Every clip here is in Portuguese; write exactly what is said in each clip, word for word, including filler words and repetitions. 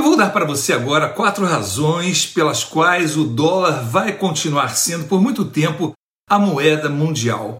vou dar para você agora quatro razões pelas quais o dólar vai continuar sendo por muito tempo a moeda mundial.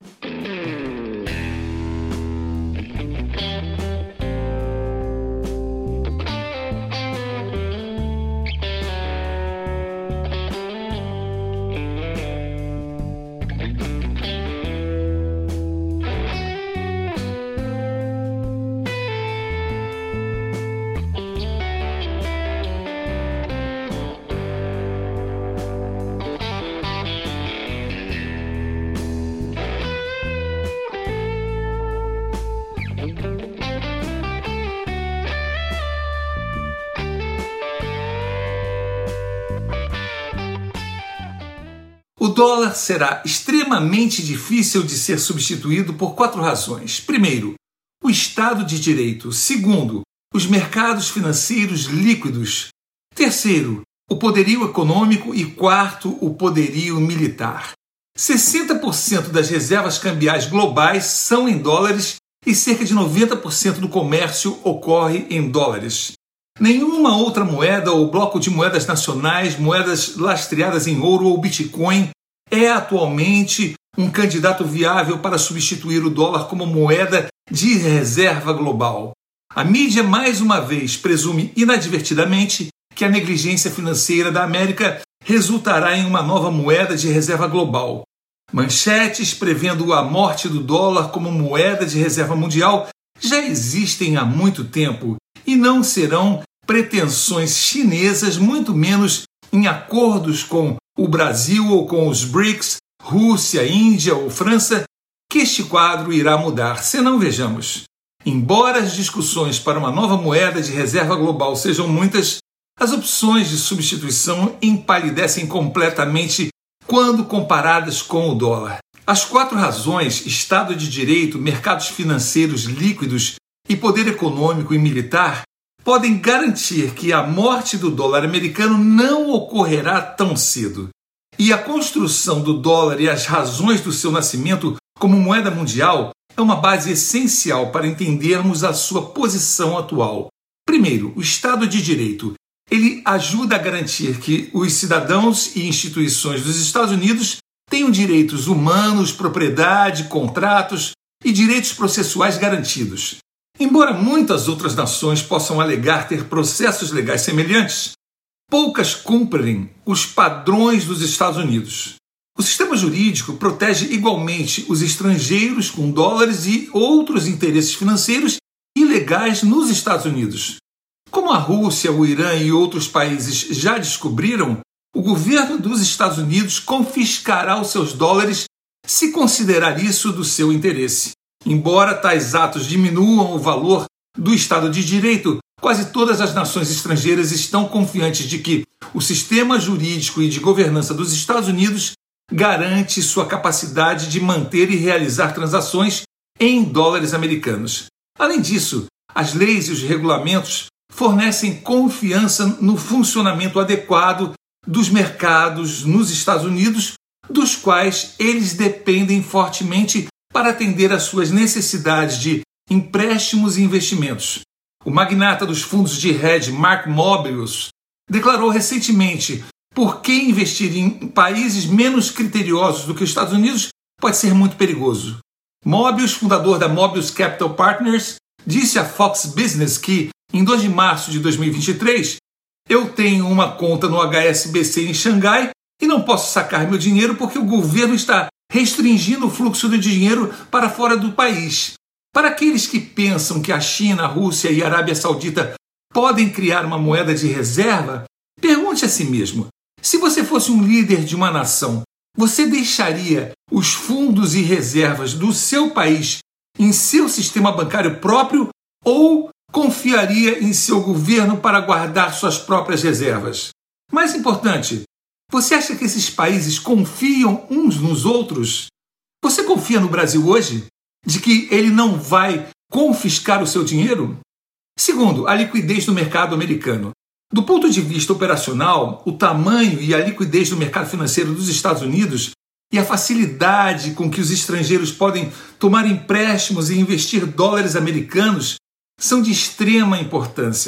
O dólar será extremamente difícil de ser substituído por quatro razões. Primeiro, o Estado de Direito. Segundo, os mercados financeiros líquidos. Terceiro, o poderio econômico. E quarto, o poderio militar. sessenta por cento das reservas cambiais globais são em dólares e cerca de noventa por cento do comércio ocorre em dólares. Nenhuma outra moeda ou bloco de moedas nacionais, moedas lastreadas em ouro ou Bitcoin, é atualmente um candidato viável para substituir o dólar como moeda de reserva global. A mídia, mais uma vez, presume inadvertidamente que a negligência financeira da América resultará em uma nova moeda de reserva global. Manchetes prevendo a morte do dólar como moeda de reserva mundial já existem há muito tempo e não serão pretensões chinesas, muito menos em acordos com o Brasil ou com os BRICS, Rússia, Índia ou França, que este quadro irá mudar. Senão, vejamos, embora as discussões para uma nova moeda de reserva global sejam muitas, as opções de substituição empalidecem completamente quando comparadas com o dólar. As quatro razões, Estado de Direito, mercados financeiros líquidos e poder econômico e militar, podem garantir que a morte do dólar americano não ocorrerá tão cedo. E a construção do dólar e as razões do seu nascimento como moeda mundial é uma base essencial para entendermos a sua posição atual. Primeiro, o Estado de Direito. Ele ajuda a garantir que os cidadãos e instituições dos Estados Unidos tenham direitos humanos, propriedade, contratos e direitos processuais garantidos. Embora muitas outras nações possam alegar ter processos legais semelhantes, poucas cumprem os padrões dos Estados Unidos. O sistema jurídico protege igualmente os estrangeiros com dólares e outros interesses financeiros ilegais nos Estados Unidos. Como a Rússia, o Irã e outros países já descobriram, o governo dos Estados Unidos confiscará os seus dólares se considerar isso do seu interesse. Embora tais atos diminuam o valor do Estado de Direito, quase todas as nações estrangeiras estão confiantes de que o sistema jurídico e de governança dos Estados Unidos garante sua capacidade de manter e realizar transações em dólares americanos. Além disso, as leis e os regulamentos fornecem confiança no funcionamento adequado dos mercados nos Estados Unidos, dos quais eles dependem fortemente para atender às suas necessidades de empréstimos e investimentos. O magnata dos fundos de hedge, Mark Mobius, declarou recentemente: por que investir em países menos criteriosos do que os Estados Unidos pode ser muito perigoso. Mobius, fundador da Mobius Capital Partners, disse à Fox Business que, em dois de março de dois mil e vinte e três, eu tenho uma conta no H S B C em Xangai e não posso sacar meu dinheiro porque o governo está restringindo o fluxo de dinheiro para fora do país. Para aqueles que pensam que a China, a Rússia e a Arábia Saudita podem criar uma moeda de reserva, pergunte a si mesmo: se você fosse um líder de uma nação, você deixaria os fundos e reservas do seu país em seu sistema bancário próprio ou confiaria em seu governo para guardar suas próprias reservas? Mais importante, você acha que esses países confiam uns nos outros? Você confia no Brasil hoje? De que ele não vai confiscar o seu dinheiro? Segundo, a liquidez do mercado americano. Do ponto de vista operacional, o tamanho e a liquidez do mercado financeiro dos Estados Unidos e a facilidade com que os estrangeiros podem tomar empréstimos e investir dólares americanos são de extrema importância.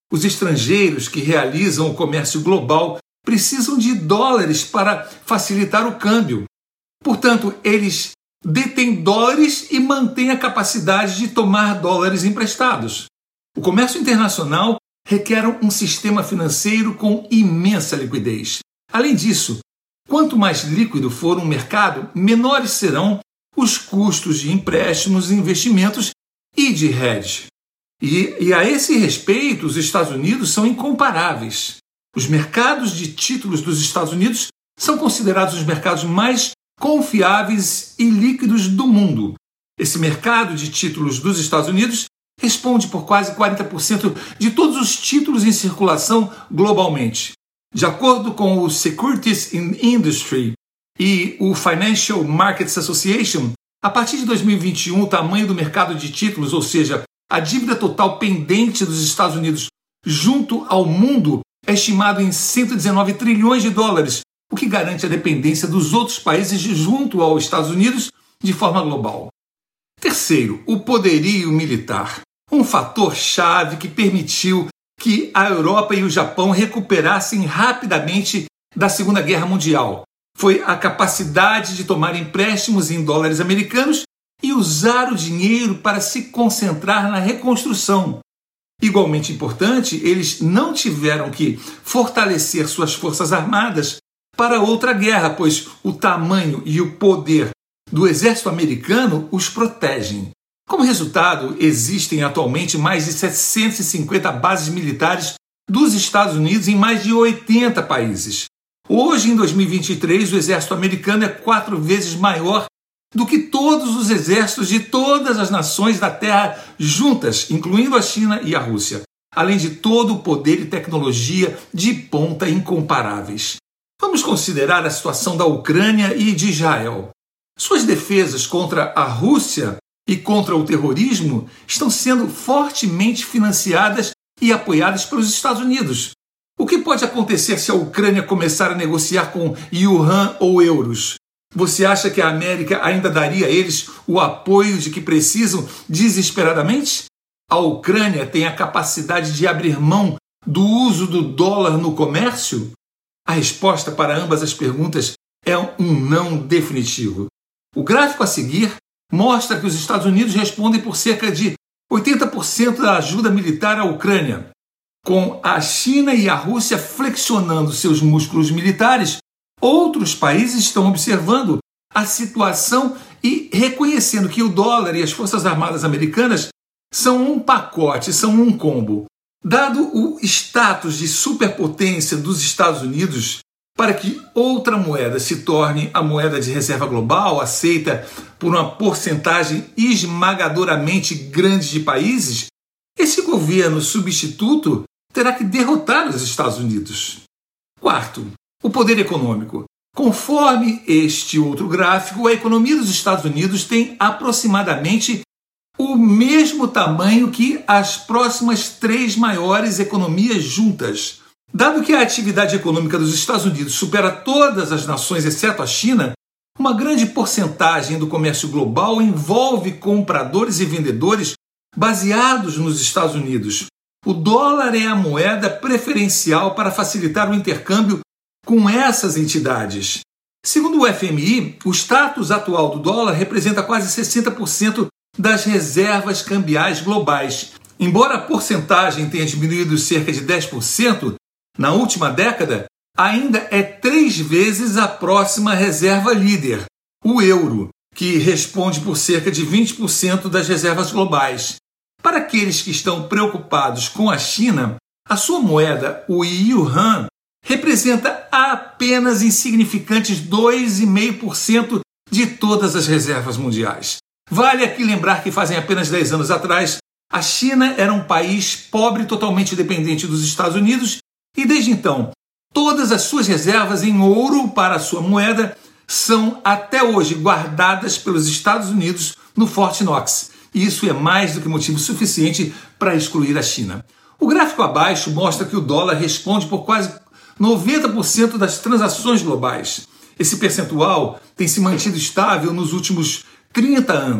Os estrangeiros que realizam o comércio global precisam de dólares para facilitar o câmbio. Portanto, eles detêm dólares e mantêm a capacidade de tomar dólares emprestados. O comércio internacional requer um sistema financeiro com imensa liquidez. Além disso, quanto mais líquido for um mercado, menores serão os custos de empréstimos, investimentos e de hedge. E, e a esse respeito, os Estados Unidos são incomparáveis. Os mercados de títulos dos Estados Unidos são considerados os mercados mais confiáveis e líquidos do mundo. Esse mercado de títulos dos Estados Unidos responde por quase quarenta por cento de todos os títulos em circulação globalmente. De acordo com o Securities Industry e o Financial Markets Association, a partir de dois mil e vinte e um, o tamanho do mercado de títulos, ou seja, a dívida total pendente dos Estados Unidos junto ao mundo, é estimado em cento e dezenove trilhões de dólares, o que garante a dependência dos outros países junto aos Estados Unidos de forma global. Terceiro, o poderio militar. Um fator-chave que permitiu que a Europa e o Japão recuperassem rapidamente da Segunda Guerra Mundial. Foi a capacidade de tomar empréstimos em dólares americanos e usar o dinheiro para se concentrar na reconstrução. Igualmente importante, eles não tiveram que fortalecer suas forças armadas para outra guerra, pois o tamanho e o poder do exército americano os protegem. Como resultado, existem atualmente mais de setecentas e cinquenta bases militares dos Estados Unidos em mais de oitenta países. Hoje, em dois mil e vinte e três, o exército americano é quatro vezes maior do que todos os exércitos de todas as nações da Terra juntas, incluindo a China e a Rússia, além de todo o poder e tecnologia de ponta incomparáveis. Vamos considerar a situação da Ucrânia e de Israel. Suas defesas contra a Rússia e contra o terrorismo estão sendo fortemente financiadas e apoiadas pelos Estados Unidos. O que pode acontecer se a Ucrânia começar a negociar com yuan ou euros? Você acha que a América ainda daria a eles o apoio de que precisam desesperadamente? A Ucrânia tem a capacidade de abrir mão do uso do dólar no comércio? A resposta para ambas as perguntas é um não definitivo. O gráfico a seguir mostra que os Estados Unidos respondem por cerca de oitenta por cento da ajuda militar à Ucrânia. Com a China e a Rússia flexionando seus músculos militares, outros países estão observando a situação e reconhecendo que o dólar e as Forças Armadas americanas são um pacote, são um combo. Dado o status de superpotência dos Estados Unidos, para que outra moeda se torne a moeda de reserva global, aceita por uma porcentagem esmagadoramente grande de países, esse governo substituto terá que derrotar os Estados Unidos. Quarto, o poder econômico. Conforme este outro gráfico, a economia dos Estados Unidos tem aproximadamente o mesmo tamanho que as próximas três maiores economias juntas. Dado que a atividade econômica dos Estados Unidos supera todas as nações, exceto a China, uma grande porcentagem do comércio global envolve compradores e vendedores baseados nos Estados Unidos. O dólar é a moeda preferencial para facilitar o intercâmbio com essas entidades. Segundo o F M I, o status atual do dólar representa quase sessenta por cento das reservas cambiais globais. Embora a porcentagem tenha diminuído cerca de dez por cento, na última década, ainda é três vezes a próxima reserva líder, o euro, que responde por cerca de vinte por cento das reservas globais. Para aqueles que estão preocupados com a China, a sua moeda, o yuan, representa apenas insignificantes dois vírgula cinco por cento de todas as reservas mundiais. Vale aqui lembrar que fazem apenas dez anos atrás, a China era um país pobre totalmente dependente dos Estados Unidos e desde então, todas as suas reservas em ouro para a sua moeda são até hoje guardadas pelos Estados Unidos no Fort Knox. E isso é mais do que motivo suficiente para excluir a China. O gráfico abaixo mostra que o dólar responde por quase noventa por cento das transações globais. Esse percentual tem se mantido estável nos últimos trinta anos.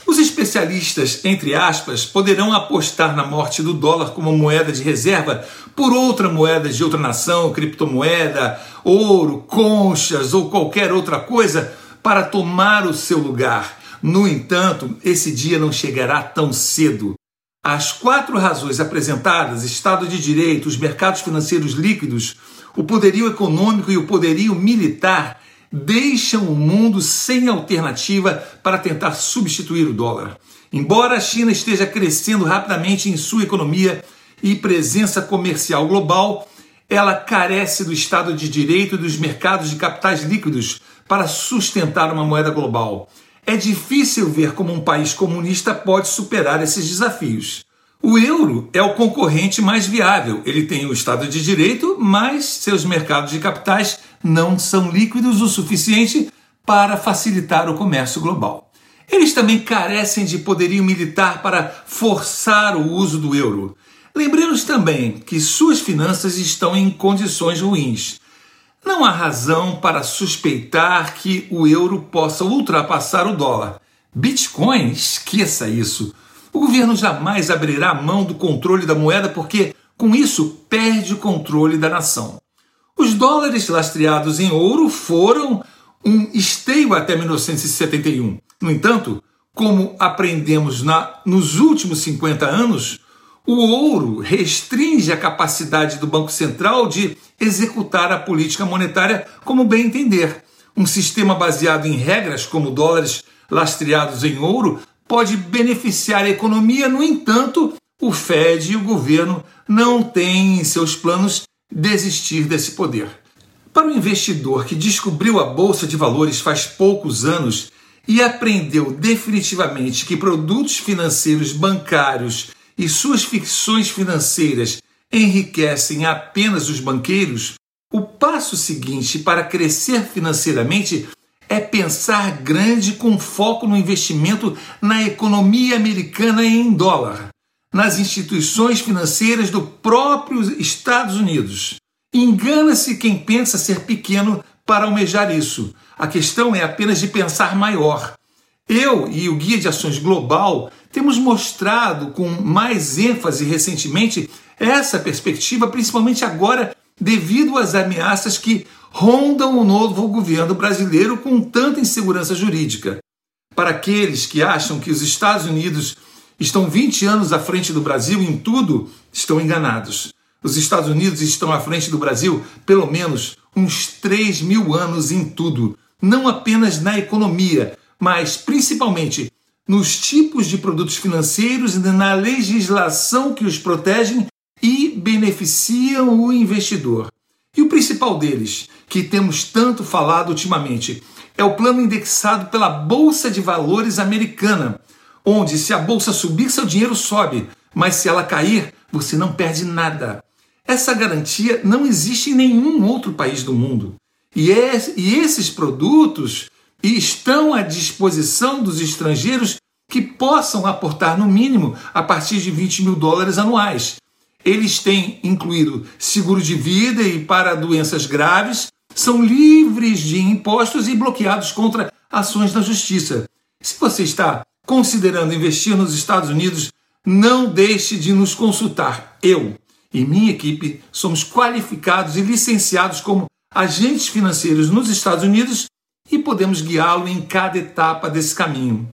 Os especialistas, entre aspas, poderão apostar na morte do dólar como moeda de reserva por outra moeda de outra nação, criptomoeda, ouro, conchas ou qualquer outra coisa para tomar o seu lugar. No entanto, esse dia não chegará tão cedo. As quatro razões apresentadas, Estado de Direito, os mercados financeiros líquidos, o poderio econômico e o poderio militar, deixam o mundo sem alternativa para tentar substituir o dólar. Embora a China esteja crescendo rapidamente em sua economia e presença comercial global, ela carece do Estado de Direito e dos mercados de capitais líquidos para sustentar uma moeda global. É difícil ver como um país comunista pode superar esses desafios. O euro é o concorrente mais viável. Ele tem o Estado de Direito, mas seus mercados de capitais não são líquidos o suficiente para facilitar o comércio global. Eles também carecem de poderio militar para forçar o uso do euro. Lembremos também que suas finanças estão em condições ruins. Não há razão para suspeitar que o euro possa ultrapassar o dólar. Bitcoin? Esqueça isso. O governo jamais abrirá mão do controle da moeda porque, com isso, perde o controle da nação. Os dólares lastreados em ouro foram um esteio até mil novecentos e setenta e um. No entanto, como aprendemos na, nos últimos cinquenta anos, o ouro restringe a capacidade do Banco Central de executar a política monetária como bem entender. Um sistema baseado em regras, como dólares lastreados em ouro, pode beneficiar a economia. No entanto, o Fed e o governo não têm em seus planos desistir desse poder. Para o investidor que descobriu a Bolsa de Valores faz poucos anos e aprendeu definitivamente que produtos financeiros bancários e suas ficções financeiras enriquecem apenas os banqueiros, o passo seguinte para crescer financeiramente é pensar grande com foco no investimento na economia americana e em dólar, nas instituições financeiras do próprio Estados Unidos. Engana-se quem pensa ser pequeno para almejar isso. A questão é apenas de pensar maior. Eu e o Guia de Ações Global temos mostrado com mais ênfase recentemente essa perspectiva, principalmente agora devido às ameaças que rondam o novo governo brasileiro com tanta insegurança jurídica. Para aqueles que acham que os Estados Unidos estão vinte anos à frente do Brasil em tudo, estão enganados. Os Estados Unidos estão à frente do Brasil pelo menos uns três mil anos em tudo, não apenas na economia, mas principalmente nos tipos de produtos financeiros e na legislação que os protegem e beneficiam o investidor. E o principal deles, que temos tanto falado ultimamente, é o plano indexado pela Bolsa de Valores americana, onde se a bolsa subir, seu dinheiro sobe, mas se ela cair, você não perde nada. Essa garantia não existe em nenhum outro país do mundo. E, é, e esses produtos estão à disposição dos estrangeiros que possam aportar no mínimo a partir de vinte mil dólares anuais. Eles têm incluído seguro de vida e para doenças graves, são livres de impostos e bloqueados contra ações na justiça. Se você está considerando investir nos Estados Unidos, não deixe de nos consultar. Eu e minha equipe somos qualificados e licenciados como agentes financeiros nos Estados Unidos e podemos guiá-lo em cada etapa desse caminho.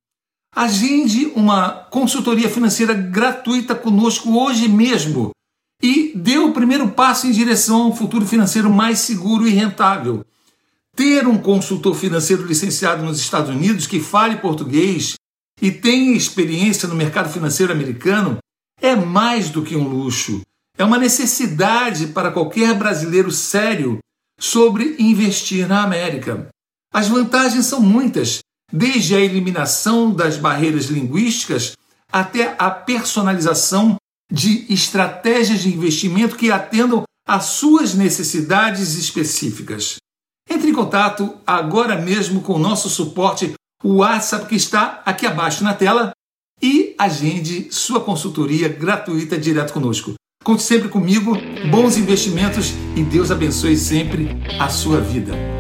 Agende uma consultoria financeira gratuita conosco hoje mesmo e dê o primeiro passo em direção a um futuro financeiro mais seguro e rentável. Ter um consultor financeiro licenciado nos Estados Unidos que fale português e tenha experiência no mercado financeiro americano é mais do que um luxo. É uma necessidade para qualquer brasileiro sério sobre investir na América. As vantagens são muitas, desde a eliminação das barreiras linguísticas até a personalização de estratégias de investimento que atendam às suas necessidades específicas. Entre em contato agora mesmo com o nosso suporte, o WhatsApp que está aqui abaixo na tela, e agende sua consultoria gratuita direto conosco. Conte sempre comigo, bons investimentos e Deus abençoe sempre a sua vida.